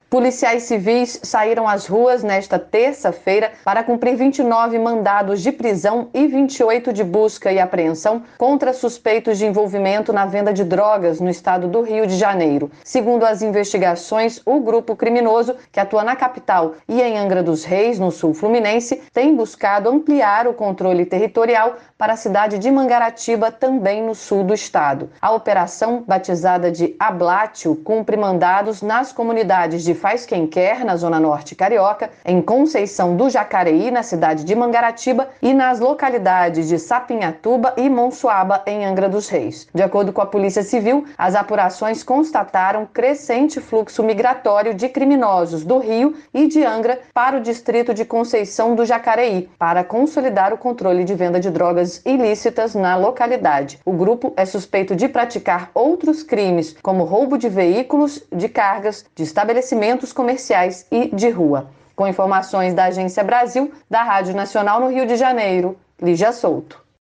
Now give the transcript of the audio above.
Policiais civis saíram às ruas nesta terça-feira para cumprir 29 mandados de prisão e 28 de busca e apreensão contra suspeitos de envolvimento na venda de drogas no estado do Rio de Janeiro. Segundo as investigações, o grupo criminoso, que atua na capital e em Angra dos Reis, no sul fluminense, tem buscado ampliar o controle territorial para a cidade de Mangaratiba, também no sul do estado. A operação, batizada de Ablácio, cumpre mandados nas comunidades de Faz Quem Quer, na Zona Norte Carioca, em Conceição do Jacareí, na cidade de Mangaratiba, e nas localidades de Sapinhatuba e Monsuaba, em Angra dos Reis. De acordo com a Polícia Civil, as apurações constataram crescente fluxo migratório de criminosos do Rio e de Angra para o distrito de Conceição do Jacareí, para consolidar o controle de venda de drogas ilícitas na localidade. O grupo é suspeito de praticar outros crimes, como roubo de veículos, de cargas, de estabelecimentos comerciais e de rua. Com informações da Agência Brasil, da Rádio Nacional no Rio de Janeiro, Lígia Souto.